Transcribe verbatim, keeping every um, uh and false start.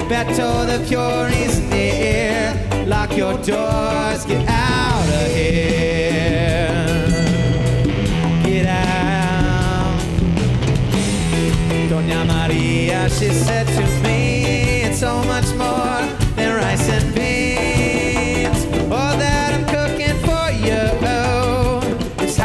Beto the Pure is near. Lock your doors, get out of here. Get out. Doña Maria, she said to me, it's so much more